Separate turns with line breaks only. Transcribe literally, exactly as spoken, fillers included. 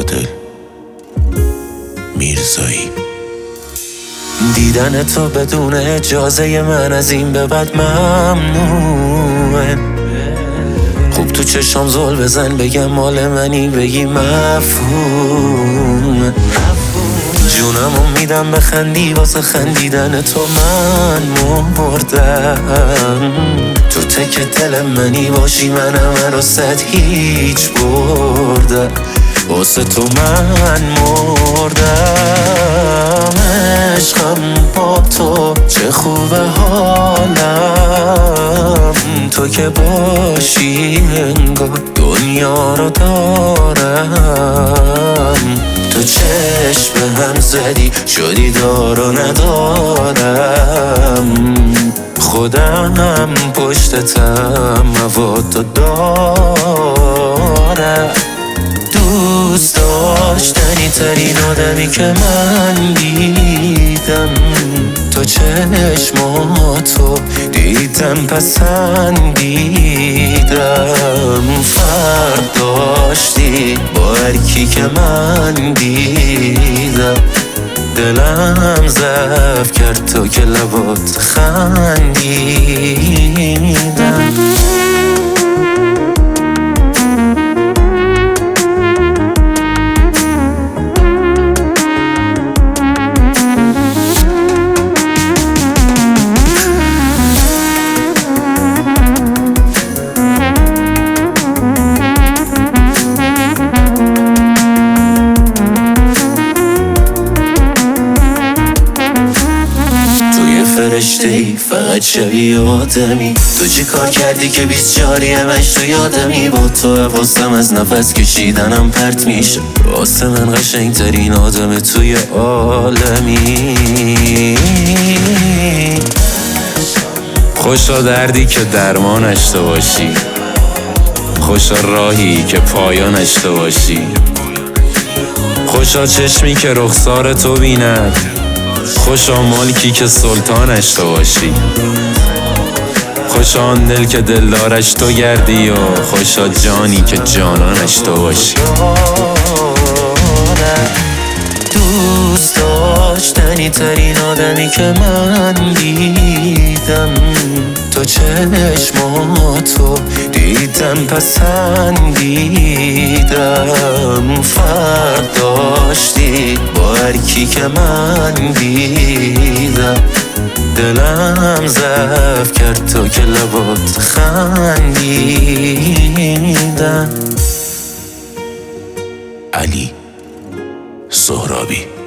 عادل میرزایی. دیدن تو بدون اجازه من از این به بعد ممنوعه. خوب تو چشام زل بزن بگم مال منی بگی مفهومه. جونمو میدم بخندی واسه خندیدن تو من مردم. تو تک دل منی باشی منم راست هیچ بردم. واسه تو من مردم. عشقم با تو چه خوبه حالم. تو که باشی انگار دنیا رو دارم. تو چشم هم زدی شدی دار و ندارم. خودم پشتتم مواد دارم. دوست داشتنی ترین آدمی که من دیدم. تو چشماتو دیدم پسندیدم. فرق داشتی با هر کی که من دیدم. دلم ضعف کرد تو که لبات خندیدم. فرشته‌ای فقط شبیه آدمی. تو چی کار کردی که بیست جاری همش تو یادمی. با تو حواسم از نفس کشیدنم پرت میشه. واسه من قشنگترین آدم توی عالمی.
خوشا دردی که درمانش تو باشی. خوشا راهی که پایانش تو باشی. خوشا چشمی که رخسار تو بیند. خوشا ملکی که سلطانش تو باشی. خوشا آن دل که دلدارش تو گردی. و خوشا جانی که جانانش تو باشی.
دوست داشتنی ترین آدمی که من دیدم. تو چشماتو دیدم پسندیدم. فرق داشتی با هر کی که من دیدم. دلم ضعف کرد تو که لبات خندیدم. علی سهرابی.